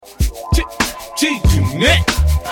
G-Unit.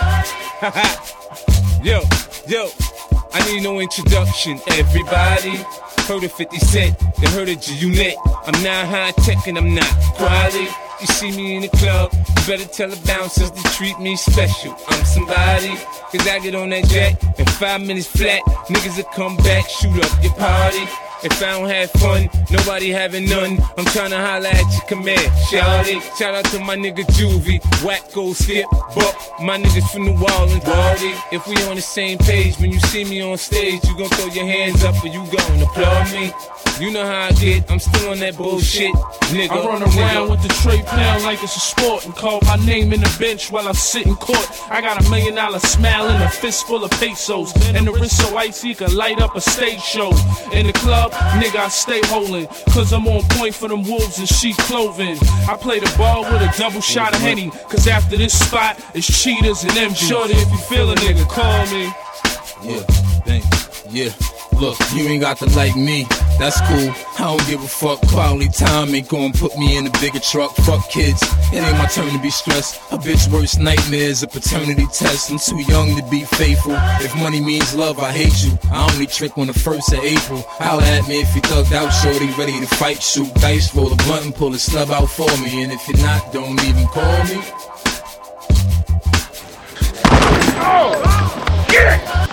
Yo, I need no introduction, everybody. Heard of 50 Cent, they heard of G-Unit. I'm not high tech and I'm not quality. You see me in the club, you better tell the bouncers to treat me special. I'm somebody, cause I get on that jet in 5 minutes flat. Niggas will come back, shoot up your party. If I don't have fun, nobody having none. I'm tryna holla at your command, shawty. Shout out to my nigga Juvie, Wacko, Skip, Buck, my niggas from New Orleans, Baldy. If we on the same page, when you see me on stage, you gon' throw your hands up or you gon' applaud me. You know how I get, I'm still on that bullshit, nigga. I run around with the tray pound like it's a sport and call my name in the bench while I sit in court. I got $1 million smile and a fist full of pesos, and the wrist so icy it can light up a stage show. In the club, nigga, I stay holding, cause I'm on point for them wolves in sheep clothing. I play the ball with a double shot of Henny, cause after this spot, it's cheaters and MG. Shorty, if you feel a nigga, call me. Yeah, thanks, yeah. Look, you ain't got to like me, that's cool. I don't give a fuck, quality time ain't gonna put me in a bigger truck. Fuck kids, it ain't my turn to be stressed. A bitch worst nightmare is a paternity test. I'm too young to be faithful. If money means love, I hate you. I only trick on the 1st of April. Holla at me if you thugged out, shorty, ready to fight. Shoot dice, roll a blunt and pull a snub out for me. And if you're not, don't even call me. Oh, get it!